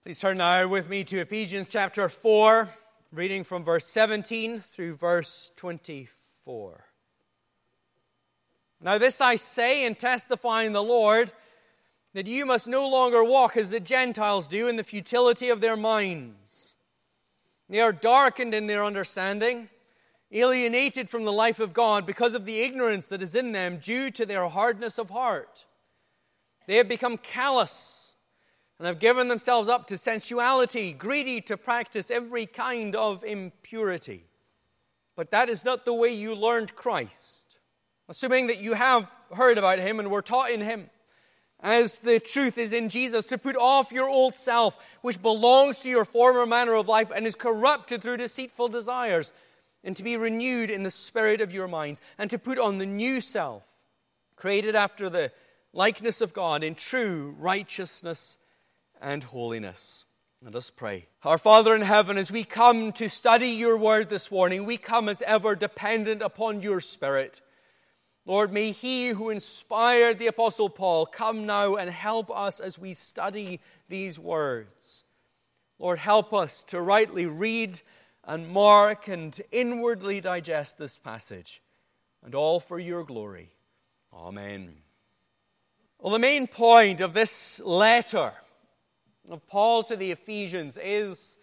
Please turn now with me to Ephesians chapter 4, reading from verse 17 through verse 24. Now this I say and testify in the Lord, that you must no longer walk as the Gentiles do in the futility of their minds. They are darkened in their understanding, alienated from the life of God because of the ignorance that is in them due to their hardness of heart. They have become callous and have given themselves up to sensuality, greedy to practice every kind of impurity. But that is not the way you learned Christ, assuming that you have heard about Him and were taught in Him, as the truth is in Jesus, to put off your old self, which belongs to your former manner of life and is corrupted through deceitful desires, and to be renewed in the spirit of your minds, and to put on the new self, created after the likeness of God in true righteousness and holiness. Let us pray. Our Father in heaven, as we come to study your word this morning, we come as ever dependent upon your Spirit. Lord, may He who inspired the Apostle Paul come now and help us as we study these words. Lord, help us to rightly read and mark and inwardly digest this passage, and all for your glory. Amen. Well, the main point of this letter of Paul to the Ephesians is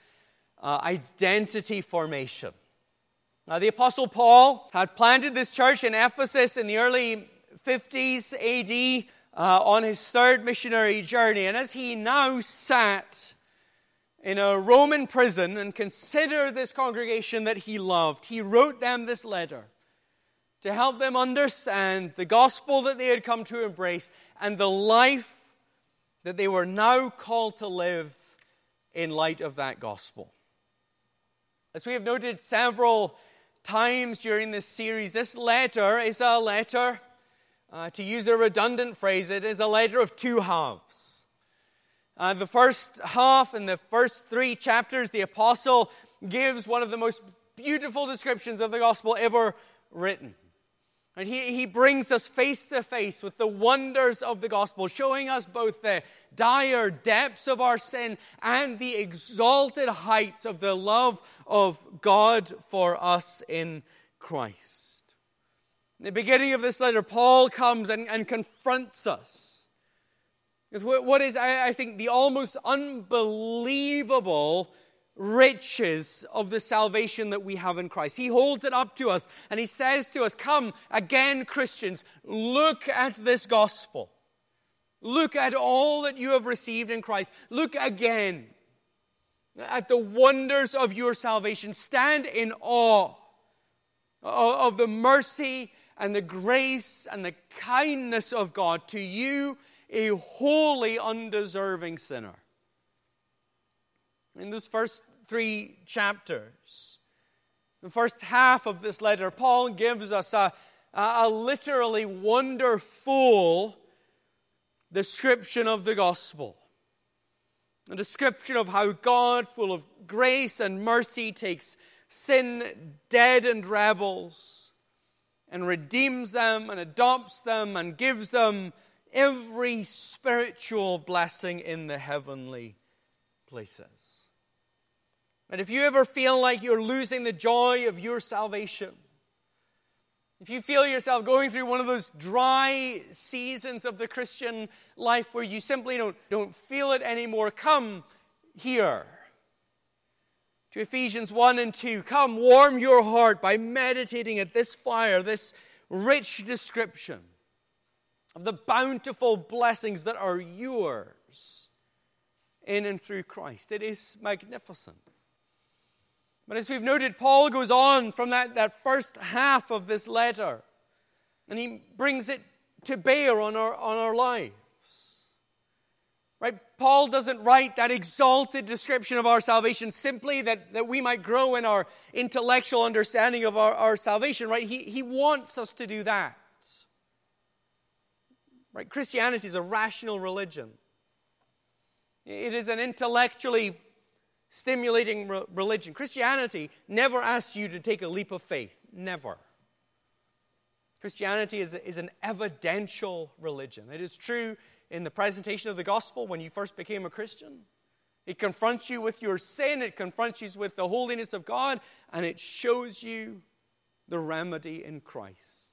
identity formation. Now, the Apostle Paul had planted this church in Ephesus in the early 50s AD on his third missionary journey. And as he now sat in a Roman prison and considered this congregation that he loved, he wrote them this letter to help them understand the gospel that they had come to embrace and the life that they were now called to live in light of that gospel. As we have noted several times during this series, this letter is a letter, to use a redundant phrase, it is a letter of two halves. The first half, in the first 3 chapters, the apostle gives one of the most beautiful descriptions of the gospel ever written. And he brings us face to face with the wonders of the gospel, showing us both the dire depths of our sin and the exalted heights of the love of God for us in Christ. In the beginning of this letter, Paul comes and confronts us with what is, I think, the almost unbelievable riches of the salvation that we have in Christ. He holds it up to us and he says to us, come again, Christians, look at this gospel. Look at all that you have received in Christ. Look again at the wonders of your salvation. Stand in awe of the mercy and the grace and the kindness of God to you, a wholly undeserving sinner. In those first 3 chapters, the first half of this letter, Paul gives us a literally wonderful description of the gospel. A description of how God, full of grace and mercy, takes sin-deadened rebels and redeems them and adopts them and gives them every spiritual blessing in the heavenly places. And if you ever feel like you're losing the joy of your salvation, if you feel yourself going through one of those dry seasons of the Christian life where you simply don't feel it anymore, come here to Ephesians 1 and 2. Come, warm your heart by meditating at this fire, this rich description of the bountiful blessings that are yours in and through Christ. It is magnificent. But as we've noted, Paul goes on from that first half of this letter, and he brings it to bear on our lives. Right? Paul doesn't write that exalted description of our salvation simply that we might grow in our intellectual understanding of our salvation. Right? He wants us to do that. Right? Christianity is a rational religion. It is an intellectually stimulating religion. Christianity never asks you to take a leap of faith. Never. Christianity is an evidential religion. It is true in the presentation of the gospel when you first became a Christian. It confronts you with your sin. It confronts you with the holiness of God. And it shows you the remedy in Christ.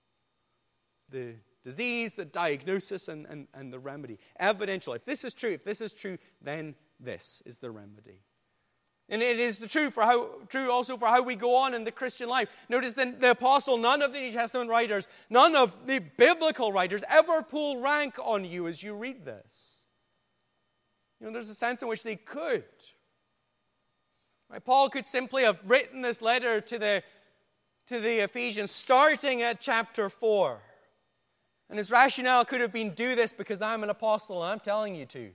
The disease, the diagnosis, and the remedy. Evidential. If this is true, then this is the remedy. And it is true also for how we go on in the Christian life. Notice the apostle, none of the New Testament writers, none of the biblical writers ever pull rank on you as you read this. There's a sense in which they could. Right? Paul could simply have written this letter to the Ephesians starting at chapter 4. And his rationale could have been, do this because I'm an apostle and I'm telling you to.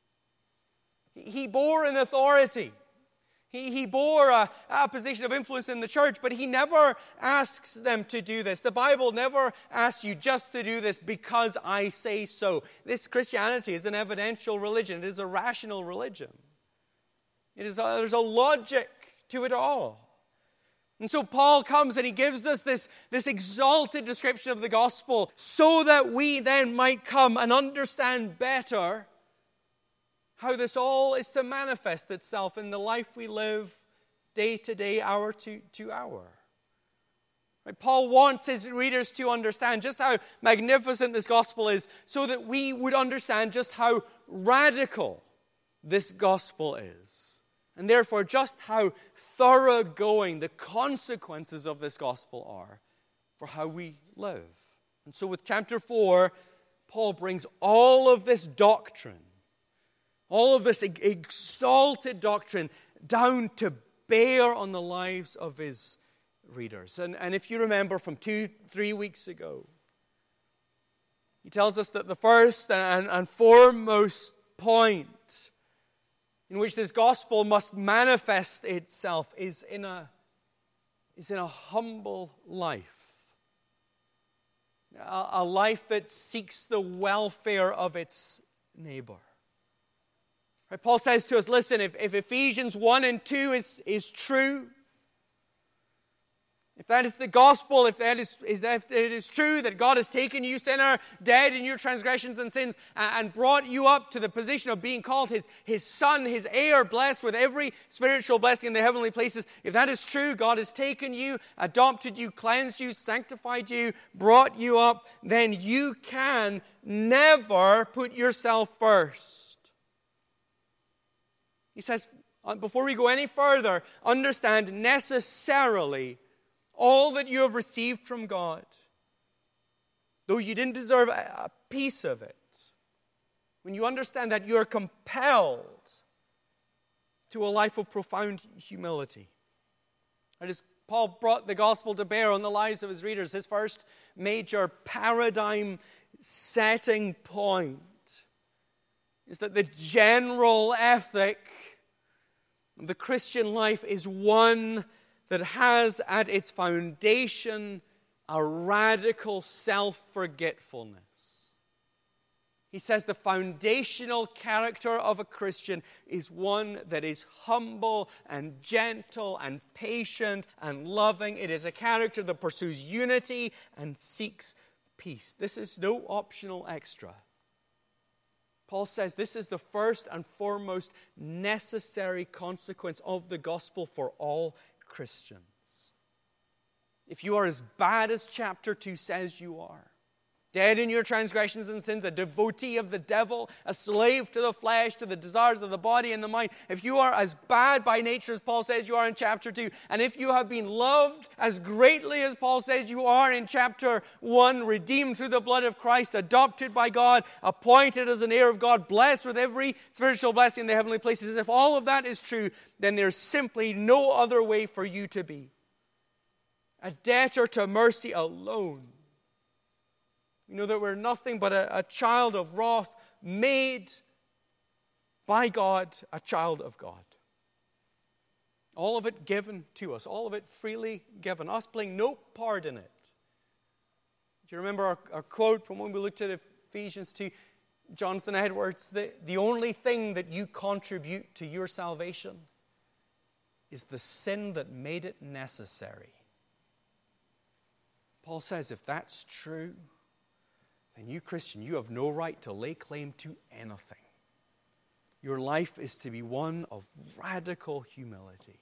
He bore an authority. He bore a position of influence in the church, but he never asks them to do this. The Bible never asks you just to do this because I say so. This Christianity is an evidential religion. It is a rational religion. There's a logic to it all. And so Paul comes and he gives us this exalted description of the gospel so that we then might come and understand better how this all is to manifest itself in the life we live day to day, hour to hour. Right? Paul wants his readers to understand just how magnificent this gospel is so that we would understand just how radical this gospel is. And therefore just how thoroughgoing the consequences of this gospel are for how we live. And so with chapter 4, Paul brings all of this doctrine, all of this exalted doctrine down to bear on the lives of his readers. And if you remember from 2-3 weeks ago, he tells us that the first and foremost point in which this gospel must manifest itself is in a humble life. A life that seeks the welfare of its neighbor. Right? Paul says to us, listen, if Ephesians 1 and 2 is true, if that is the gospel, if it is true that God has taken you, sinner, dead in your transgressions and sins, and brought you up to the position of being called his son, his heir, blessed with every spiritual blessing in the heavenly places, if that is true, God has taken you, adopted you, cleansed you, sanctified you, brought you up, then you can never put yourself first. He says, before we go any further, understand necessarily all that you have received from God, though you didn't deserve a piece of it. When you understand that, you are compelled to a life of profound humility. And as Paul brought the gospel to bear on the lives of his readers, his first major paradigm setting point is that the general ethic of the Christian life is one that has at its foundation a radical self-forgetfulness. He says the foundational character of a Christian is one that is humble and gentle and patient and loving. It is a character that pursues unity and seeks peace. This is no optional extra. Paul says this is the first and foremost necessary consequence of the gospel for all Christians. If you are as bad as chapter 2 says you are, dead in your transgressions and sins, a devotee of the devil, a slave to the flesh, to the desires of the body and the mind, if you are as bad by nature as Paul says you are in chapter 2, and if you have been loved as greatly as Paul says you are in chapter 1, redeemed through the blood of Christ, adopted by God, appointed as an heir of God, blessed with every spiritual blessing in the heavenly places, if all of that is true, then there's simply no other way for you to be. A debtor to mercy alone. We know that we're nothing but a child of wrath, made by God, a child of God. All of it given to us, all of it freely given, us playing no part in it. Do you remember our quote from when we looked at Ephesians 2? Jonathan Edwards, the only thing that you contribute to your salvation is the sin that made it necessary. Paul says if that's true, then you, Christian, you have no right to lay claim to anything. Your life is to be one of radical humility.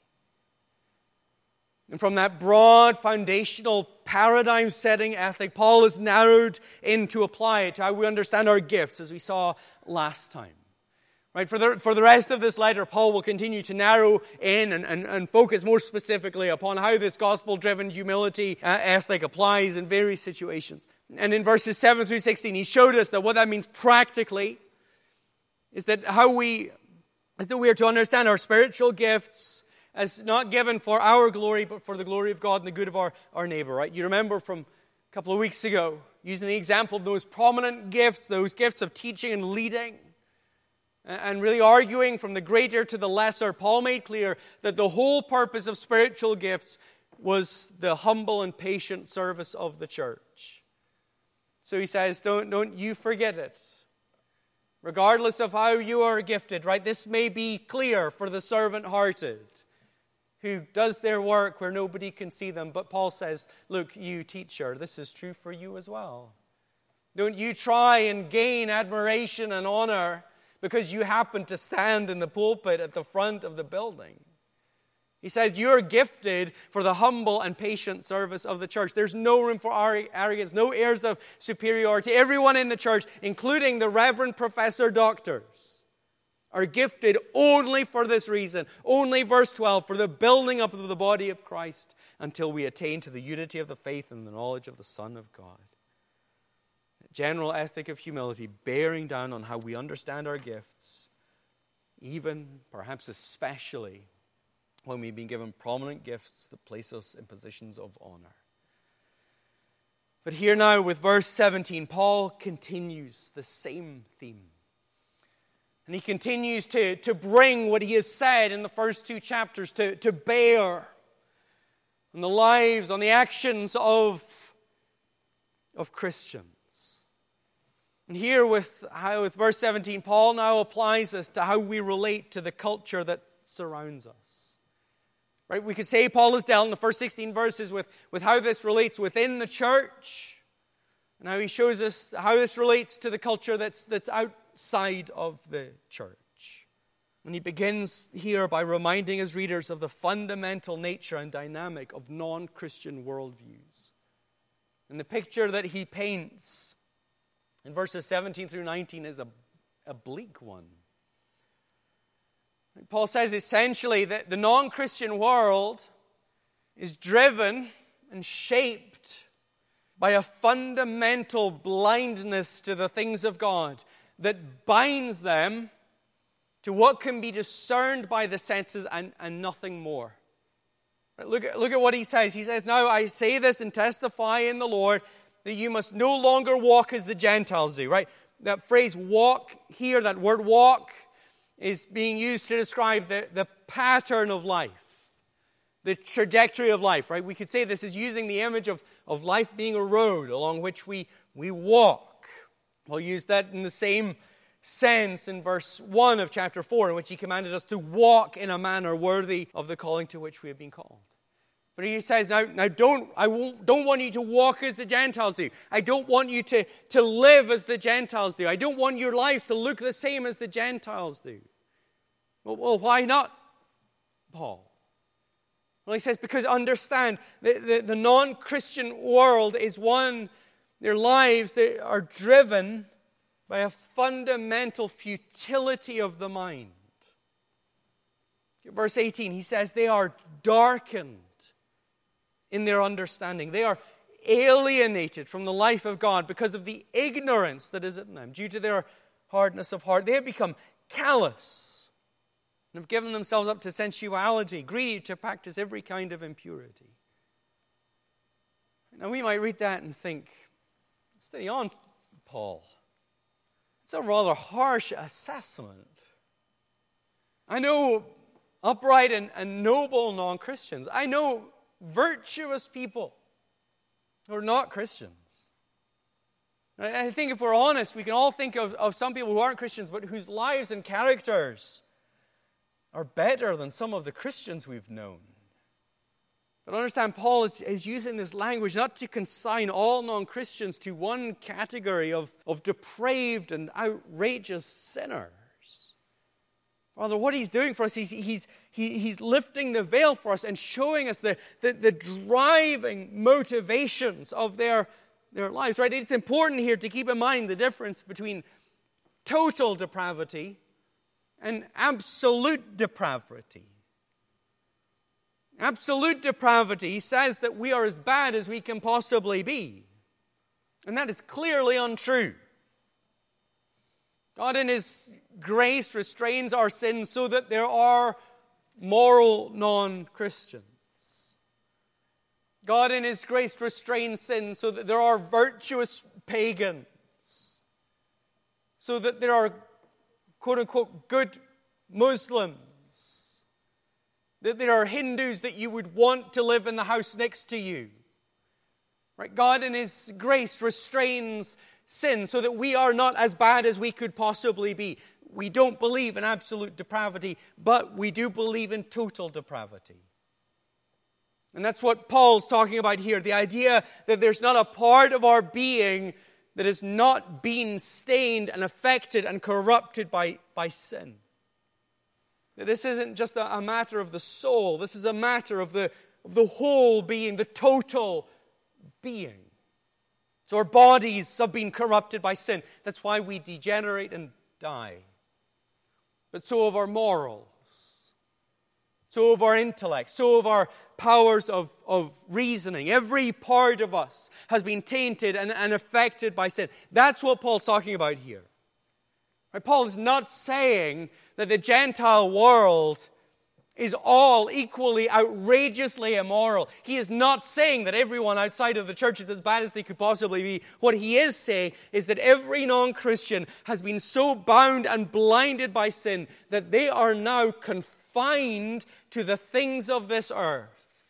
And from that broad, foundational, paradigm-setting ethic, Paul has narrowed in to apply it to how we understand our gifts, as we saw last time. Right? For the rest of this letter, Paul will continue to narrow in and focus more specifically upon how this gospel-driven humility ethic applies in various situations. And in verses 7 through 16, he showed us that what that means practically is that we are to understand our spiritual gifts as not given for our glory, but for the glory of God and the good of our neighbor, right? You remember from a couple of weeks ago, using the example of those prominent gifts, those gifts of teaching and leading, and really arguing from the greater to the lesser, Paul made clear that the whole purpose of spiritual gifts was the humble and patient service of the church. So he says, don't you forget it. Regardless of how you are gifted, right? This may be clear for the servant-hearted who does their work where nobody can see them. But Paul says, look, you teacher, this is true for you as well. Don't you try and gain admiration and honor because you happen to stand in the pulpit at the front of the building. He said, you're gifted for the humble and patient service of the church. There's no room for arrogance, no airs of superiority. Everyone in the church, including the reverend professor doctors, are gifted only for this reason. Only, verse 12, for the building up of the body of Christ until we attain to the unity of the faith and the knowledge of the Son of God. A general ethic of humility bearing down on how we understand our gifts, even, perhaps especially, when we've been given prominent gifts that place us in positions of honor. But here now with verse 17, Paul continues the same theme. And he continues to bring what he has said in the first two chapters to bear on the lives, on the actions of Christians. And here with verse 17, Paul now applies this to how we relate to the culture that surrounds us. Right? We could say Paul has dealt in the first 16 verses with how this relates within the church, and how he shows us how this relates to the culture that's outside of the church. And he begins here by reminding his readers of the fundamental nature and dynamic of non-Christian worldviews. And the picture that he paints in verses 17 through 19 is a bleak one. Paul says essentially that the non-Christian world is driven and shaped by a fundamental blindness to the things of God that binds them to what can be discerned by the senses and nothing more. Look at what he says. He says, now I say this and testify in the Lord that you must no longer walk as the Gentiles do. Right? That phrase walk here, that word walk, is being used to describe the pattern of life, the trajectory of life, right? We could say this is using the image of life being a road along which we walk. We'll use that in the same sense in verse 1 of chapter 4, in which he commanded us to walk in a manner worthy of the calling to which we have been called. But he says, now don't want you to walk as the Gentiles do. I don't want you to live as the Gentiles do. I don't want your lives to look the same as the Gentiles do. Well, why not, Paul? Well, he says, because understand, the non-Christian world is one, their lives they are driven by a fundamental futility of the mind. Verse 18, he says, they are darkened in their understanding. They are alienated from the life of God because of the ignorance that is in them. Due to their hardness of heart, they have become callous and have given themselves up to sensuality, greedy to practice every kind of impurity. Now we might read that and think, steady on, Paul. It's a rather harsh assessment. I know upright and noble non-Christians. I know virtuous people who are not Christians. I think if we're honest, we can all think of some people who aren't Christians, but whose lives and characters are better than some of the Christians we've known. But understand, Paul is using this language not to consign all non-Christians to one category of depraved and outrageous sinners. Rather, what he's doing for us, he's lifting the veil for us and showing us the driving motivations of their lives, right? It's important here to keep in mind the difference between total depravity and absolute depravity. Absolute depravity says that we are as bad as we can possibly be. And that is clearly untrue. God in His grace restrains our sins so that there are moral non-Christians. God in His grace restrains sin so that there are virtuous pagans. So that there are, quote-unquote, good Muslims. That there are Hindus that you would want to live in the house next to you. Right? God in His grace restrains sin so that we are not as bad as we could possibly be. We don't believe in absolute depravity, but we do believe in total depravity. And that's what Paul's talking about here. The idea that there's not a part of our being that has not been stained and affected and corrupted by sin. That this isn't just a matter of the soul. This is a matter of the whole being, the total being. So our bodies have been corrupted by sin. That's why we degenerate and die. But so have our morals. So have our intellect. So have our powers of reasoning. Every part of us has been tainted and affected by sin. That's what Paul's talking about here. Right? Paul is not saying that the Gentile world is all equally outrageously immoral. He is not saying that everyone outside of the church is as bad as they could possibly be. What he is saying is that every non-Christian has been so bound and blinded by sin that they are now confined to the things of this earth.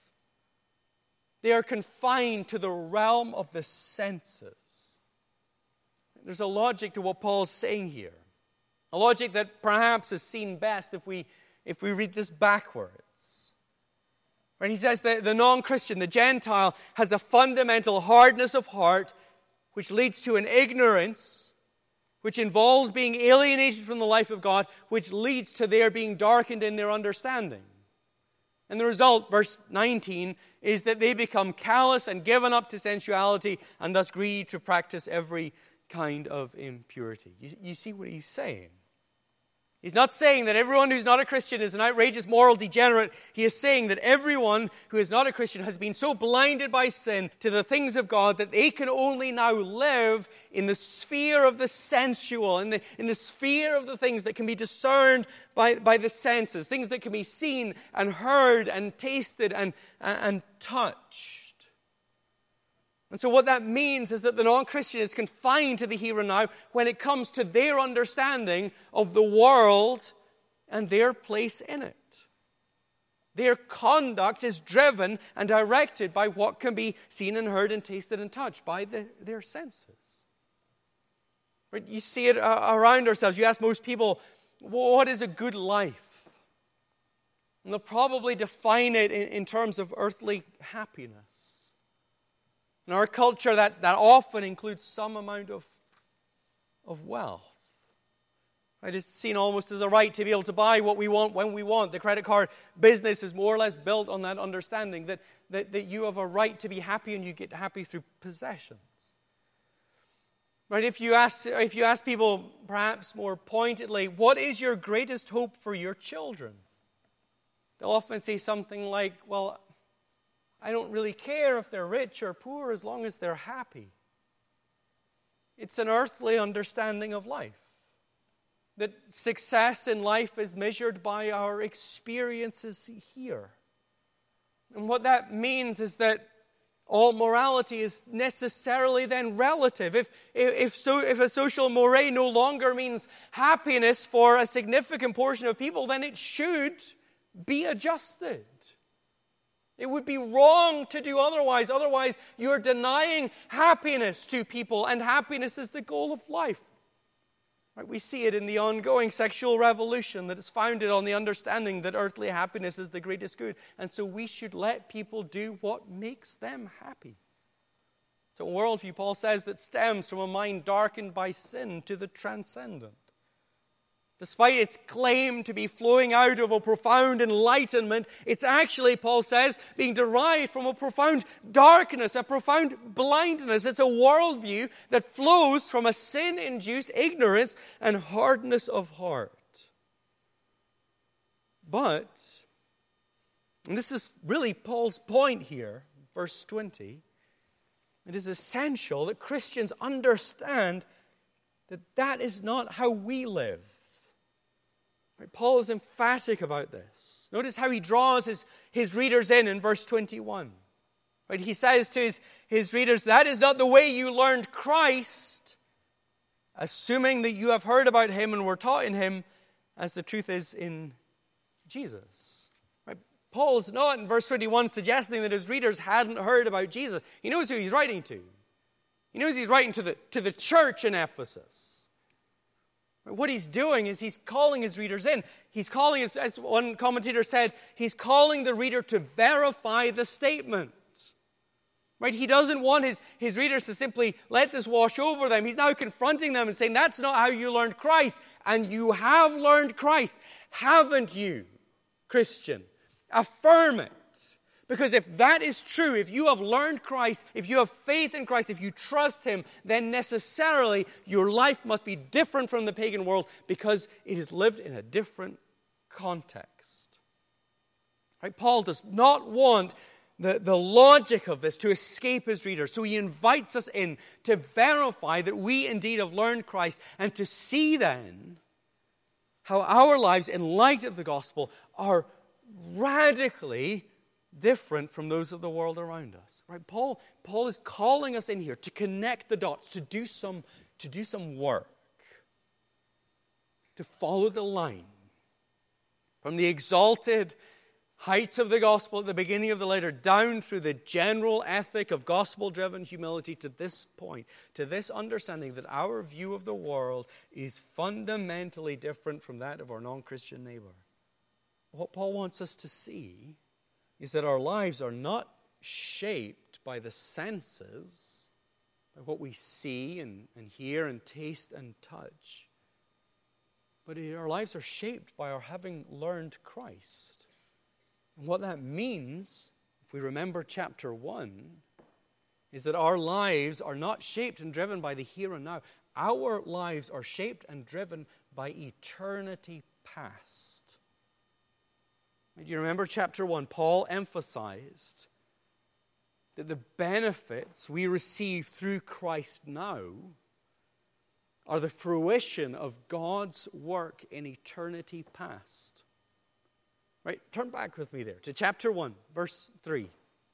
They are confined to the realm of the senses. There's a logic to what Paul is saying here. A logic that perhaps is seen best if we read this backwards. Right? He says that the non-Christian, the Gentile, has a fundamental hardness of heart which leads to an ignorance, which involves being alienated from the life of God, which leads to their being darkened in their understanding. And the result, verse 19, is that they become callous and given up to sensuality and thus greedy to practice every kind of impurity. You see what he's saying? He's not saying that everyone who's not a Christian is an outrageous moral degenerate. He is saying that everyone who is not a Christian has been so blinded by sin to the things of God that they can only now live in the sphere of the sensual, in the sphere of the things that can be discerned by the senses, things that can be seen and heard and tasted and touched. And so what that means is that the non-Christian is confined to the here and now when it comes to their understanding of the world and their place in it. Their conduct is driven and directed by what can be seen and heard and tasted and touched by their senses. Right? You see it around ourselves. You ask most people, what is a good life? And they'll probably define it in terms of earthly happiness. In our culture, that often includes some amount of wealth. Right? It's seen almost as a right to be able to buy what we want when we want. The credit card business is more or less built on that understanding that you have a right to be happy and you get happy through possessions. Right? If you ask people, perhaps more pointedly, what is your greatest hope for your children? They'll often say something like, well, I don't really care if they're rich or poor as long as they're happy. It's an earthly understanding of life. That success in life is measured by our experiences here. And what that means is that all morality is necessarily then relative. If a social mores no longer means happiness for a significant portion of people, then it should be adjusted. It would be wrong to do otherwise. Otherwise, you're denying happiness to people, and happiness is the goal of life. Right? We see it in the ongoing sexual revolution that is founded on the understanding that earthly happiness is the greatest good. And so we should let people do what makes them happy. It's a worldview, Paul says, that stems from a mind darkened by sin to the transcendent. Despite its claim to be flowing out of a profound enlightenment, it's actually, Paul says, being derived from a profound darkness, a profound blindness. It's a worldview that flows from a sin-induced ignorance and hardness of heart. But, and this is really Paul's point here, verse 20, it is essential that Christians understand that that is not how we live. Right? Paul is emphatic about this. Notice how he draws his readers in verse 21. Right? He says to his readers, that is not the way you learned Christ, assuming that you have heard about him and were taught in him, as the truth is in Jesus. Right? Paul is not in verse 21 suggesting that his readers hadn't heard about Jesus. He knows who he's writing to. He knows he's writing to the church in Ephesus. What he's doing is he's calling his readers in. He's calling, as one commentator said, he's calling the reader to verify the statement. Right? He doesn't want his readers to simply let this wash over them. He's now confronting them and saying, that's not how you learned Christ. And you have learned Christ, haven't you, Christian? Affirm it. Because if that is true, if you have learned Christ, if you have faith in Christ, if you trust him, then necessarily your life must be different from the pagan world because it is lived in a different context. Right? Paul does not want the logic of this to escape his readers. So he invites us in to verify that we indeed have learned Christ and to see then how our lives in light of the gospel are radically different from those of the world around us. Right? Paul is calling us in here to connect the dots, to do some work, to follow the line from the exalted heights of the gospel at the beginning of the letter down through the general ethic of gospel-driven humility to this point, to this understanding that our view of the world is fundamentally different from that of our non-Christian neighbor. What Paul wants us to see is that our lives are not shaped by the senses, by what we see and hear and taste and touch, but our lives are shaped by our having learned Christ. And what that means, if we remember chapter 1, is that our lives are not shaped and driven by the here and now. Our lives are shaped and driven by eternity past. Do you remember chapter 1? Paul emphasized that the benefits we receive through Christ now are the fruition of God's work in eternity past. Right? Turn back with me there to chapter 1, verse 3.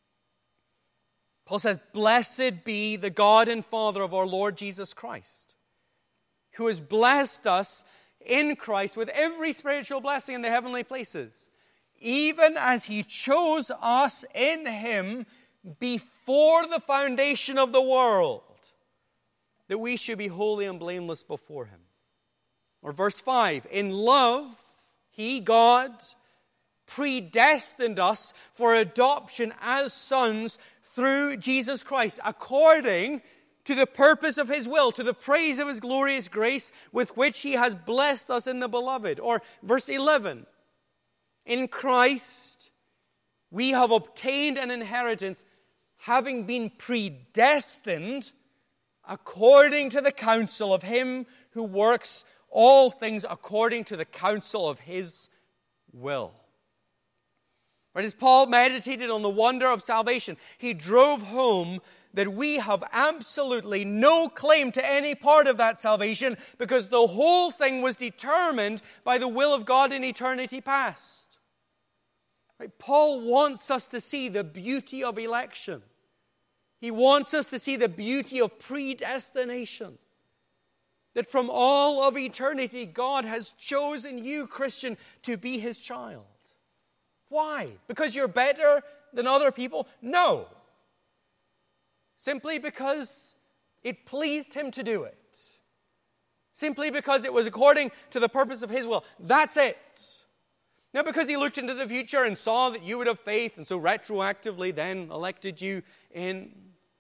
Paul says, "Blessed be the God and Father of our Lord Jesus Christ, who has blessed us in Christ with every spiritual blessing in the heavenly places, even as he chose us in him before the foundation of the world, that we should be holy and blameless before him." Or verse 5, "In love, he, God, predestined us for adoption as sons through Jesus Christ, according to the purpose of his will, to the praise of his glorious grace, with which he has blessed us in the beloved." Or verse 11, "In Christ we have obtained an inheritance, having been predestined according to the counsel of him who works all things according to the counsel of his will." Right, as Paul meditated on the wonder of salvation, he drove home that we have absolutely no claim to any part of that salvation because the whole thing was determined by the will of God in eternity past. Right, Paul wants us to see the beauty of election. He wants us to see the beauty of predestination. That from all of eternity, God has chosen you, Christian, to be his child. Why? Because you're better than other people? No. Simply because it pleased him to do it. Simply because it was according to the purpose of his will. That's it. Not because he looked into the future and saw that you would have faith and so retroactively then elected you in.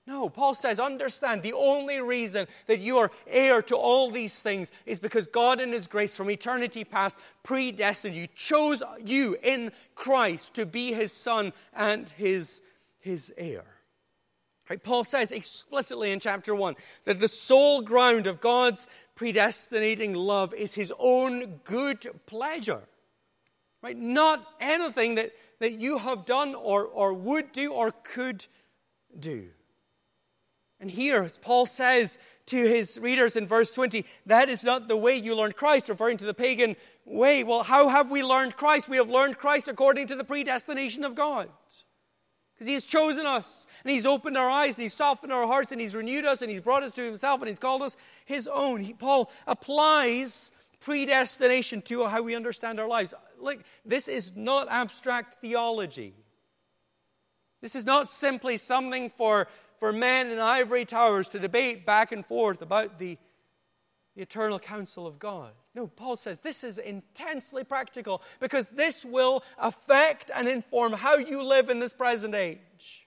No, Paul says, understand, the only reason that you are heir to all these things is because God in His grace from eternity past predestined you, chose you in Christ to be His son and His heir. Right? Paul says explicitly in chapter 1 that the sole ground of God's predestinating love is His own good pleasure. Right? Not anything that you have done or would do or could do. And here, as Paul says to his readers in verse 20, that is not the way you learned Christ, referring to the pagan way. Well, how have we learned Christ? We have learned Christ according to the predestination of God. Because He has chosen us, and He's opened our eyes, and He's softened our hearts, and He's renewed us, and He's brought us to Himself, and He's called us His own. Paul applies predestination to how we understand our lives. Look, this is not abstract theology. This is not simply something for men in ivory towers to debate back and forth about the eternal counsel of God. No, Paul says this is intensely practical because this will affect and inform how you live in this present age.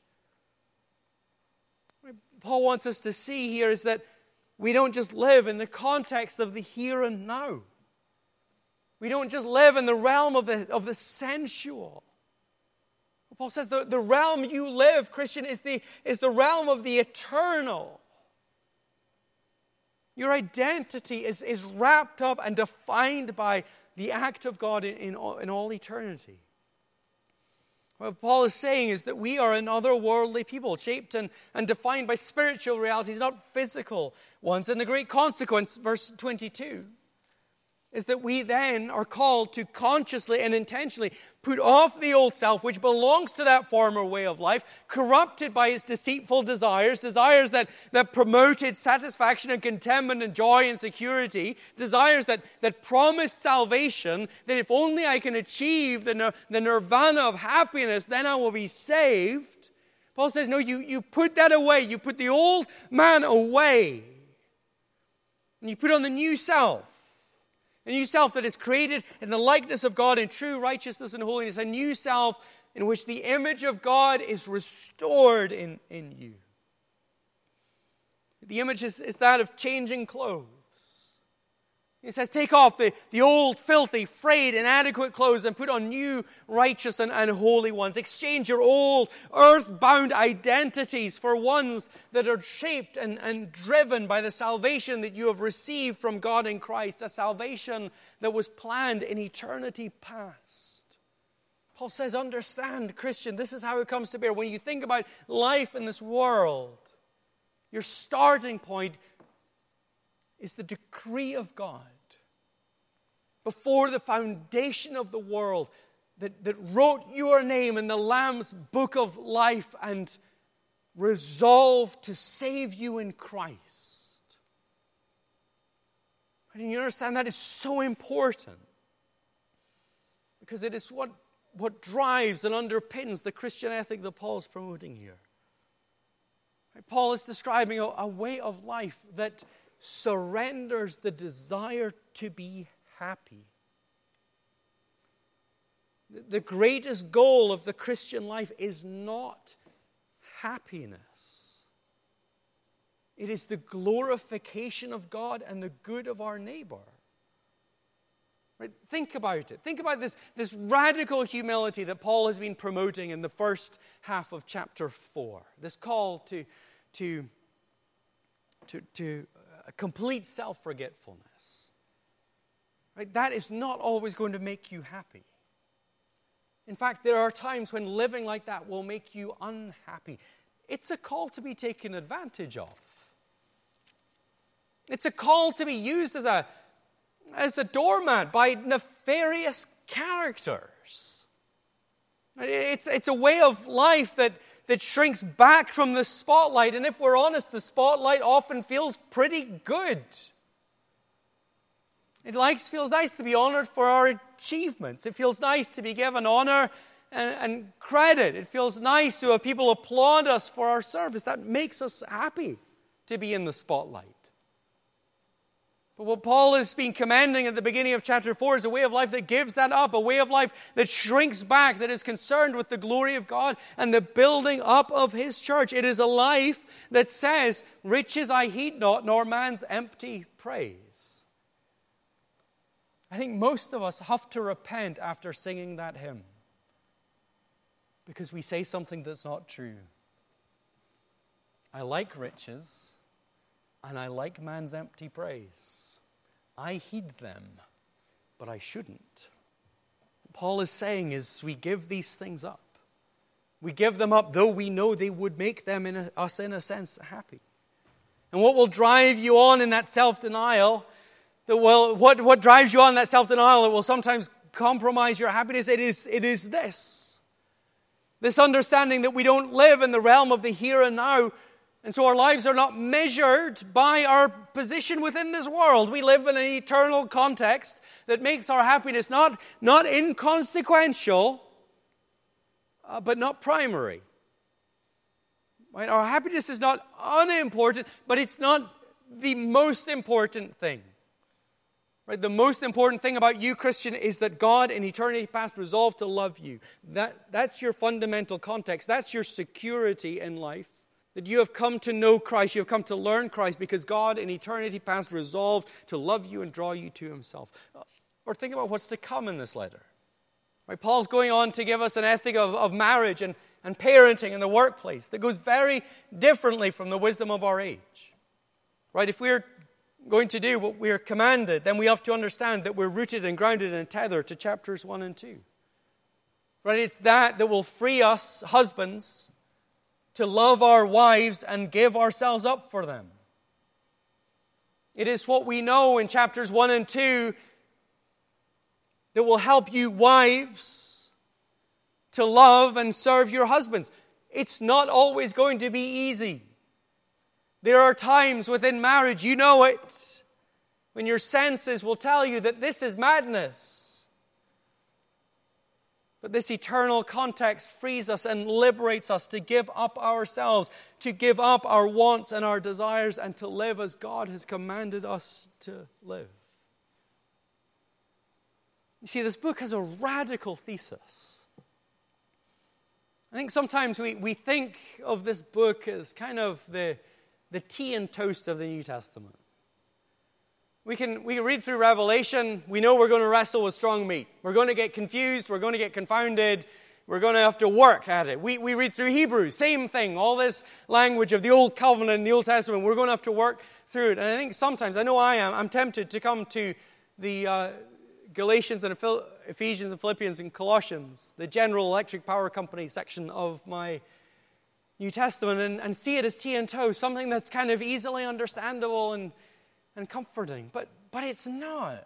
What Paul wants us to see here is that we don't just live in the context of the here and now. We don't just live in the realm of the sensual. Paul says the realm you live, Christian, is the realm of the eternal. Your identity is wrapped up and defined by the act of God in all eternity. What Paul is saying is that we are an otherworldly people, shaped and defined by spiritual realities, not physical ones. And the great consequence, verse 22, is that we then are called to consciously and intentionally put off the old self, which belongs to that former way of life, corrupted by its deceitful desires that promoted satisfaction and contentment and joy and security, desires that promised salvation, that if only I can achieve the nirvana of happiness, then I will be saved. Paul says, no, you put that away. You put the old man away. And you put on the new self. A new self that is created in the likeness of God in true righteousness and holiness. A new self in which the image of God is restored in you. The image is that of changing clothes. He says, take off the old, filthy, frayed, inadequate clothes and put on new, righteous and holy ones. Exchange your old, earth-bound identities for ones that are shaped and driven by the salvation that you have received from God in Christ, a salvation that was planned in eternity past. Paul says, understand, Christian, this is how it comes to bear. When you think about life in this world, your starting point is the decree of God before the foundation of the world that wrote your name in the Lamb's book of life and resolved to save you in Christ. And you understand that is so important because it is what drives and underpins the Christian ethic that Paul is promoting here. Paul is describing a way of life that surrenders the desire to be happy. The greatest goal of the Christian life is not happiness. It is the glorification of God and the good of our neighbor. Right? Think about it. Think about this radical humility that Paul has been promoting in the first half of chapter 4. This call to a complete self-forgetfulness. Right? That is not always going to make you happy. In fact, there are times when living like that will make you unhappy. It's a call to be taken advantage of. It's a call to be used as a doormat by nefarious characters. It's a way of life that shrinks back from the spotlight. And if we're honest, the spotlight often feels pretty good. It feels nice to be honored for our achievements. It feels nice to be given honor and credit. It feels nice to have people applaud us for our service. That makes us happy to be in the spotlight. But what Paul has been commending at the beginning of chapter 4 is a way of life that gives that up, a way of life that shrinks back, that is concerned with the glory of God and the building up of His church. It is a life that says, riches I heed not, nor man's empty praise. I think most of us have to repent after singing that hymn because we say something that's not true. I like riches, and I like man's empty praise. I heed them, but I shouldn't. What Paul is saying is we give these things up. We give them up though we know they would make them us in a sense happy. And what will drive you on in that self-denial, what drives you on in that self-denial that will sometimes compromise your happiness, it is this understanding that we don't live in the realm of the here and now. And so our lives are not measured by our position within this world. We live in an eternal context that makes our happiness not inconsequential, but not primary. Right? Our happiness is not unimportant, but it's not the most important thing. Right? The most important thing about you, Christian, is that God in eternity past resolved to love you. That's your fundamental context. That's your security in life. That you have come to know Christ, you have come to learn Christ because God in eternity past resolved to love you and draw you to Himself. Or think about what's to come in this letter. Right? Paul's going on to give us an ethic of marriage and parenting in the workplace that goes very differently from the wisdom of our age. Right? If we're going to do what we're commanded, then we have to understand that we're rooted and grounded and tethered to chapters 1 and 2. Right? It's that will free us, husbands, to love our wives and give ourselves up for them. It is what we know in chapters 1 and 2 that will help you, wives, to love and serve your husbands. It's not always going to be easy. There are times within marriage, you know it, when your senses will tell you that this is madness. But this eternal context frees us and liberates us to give up ourselves, to give up our wants and our desires, and to live as God has commanded us to live. You see, this book has a radical thesis. I think sometimes we think of this book as kind of the tea and toast of the New Testament. We can read through Revelation. We know we're going to wrestle with strong meat. We're going to get confused. We're going to get confounded. We're going to have to work at it. We read through Hebrews. Same thing. All this language of the Old Covenant and the Old Testament. We're going to have to work through it. And I think sometimes, I know I'm tempted to come to the Galatians and Ephesians and Philippians and Colossians, the General Electric Power Company section of my New Testament, and see it as tea and toast, something that's kind of easily understandable and comforting, but it's not.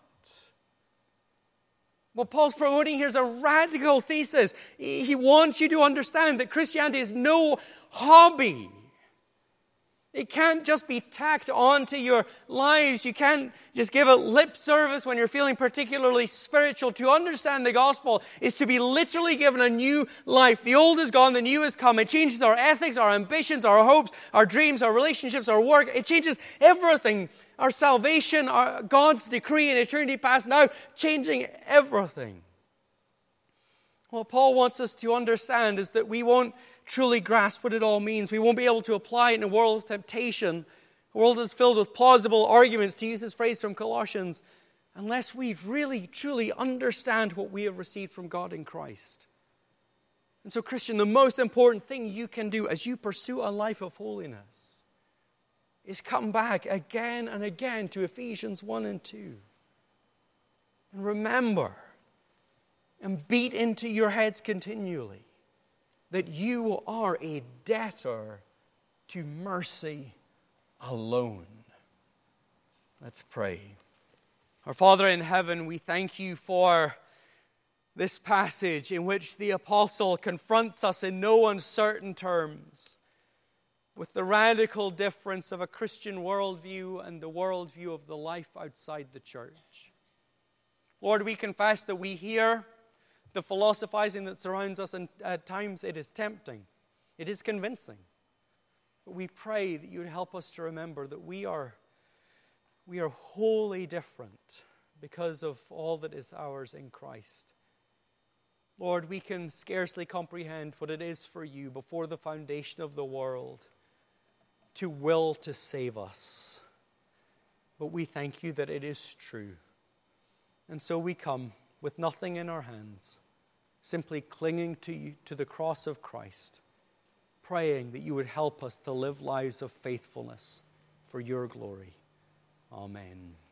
What Paul's promoting here is a radical thesis. He wants you to understand that Christianity is no hobby. It can't just be tacked onto your lives. You can't just give it lip service when you're feeling particularly spiritual. To understand the gospel is to be literally given a new life. The old is gone, the new has come. It changes our ethics, our ambitions, our hopes, our dreams, our relationships, our work. It changes everything. Our salvation, God's decree in eternity past, now changing everything. What Paul wants us to understand is that we won't truly grasp what it all means. We won't be able to apply it in a world of temptation, a world that's filled with plausible arguments, to use this phrase from Colossians, unless we really, truly understand what we have received from God in Christ. And so, Christian, the most important thing you can do as you pursue a life of holiness is come back again and again to Ephesians 1 and 2. And remember and beat into your heads continually that you are a debtor to mercy alone. Let's pray. Our Father in heaven, we thank you for this passage in which the apostle confronts us in no uncertain terms with the radical difference of a Christian worldview and the worldview of the life outside the church. Lord, we confess that we hear the philosophizing that surrounds us, and at times it is tempting. It is convincing. But we pray that you would help us to remember that we are We are wholly different because of all that is ours in Christ. Lord, we can scarcely comprehend what it is for you before the foundation of the world to will to save us. But we thank you that it is true. And so we come with nothing in our hands, simply clinging to you, to the cross of Christ, praying that you would help us to live lives of faithfulness for your glory. Amen.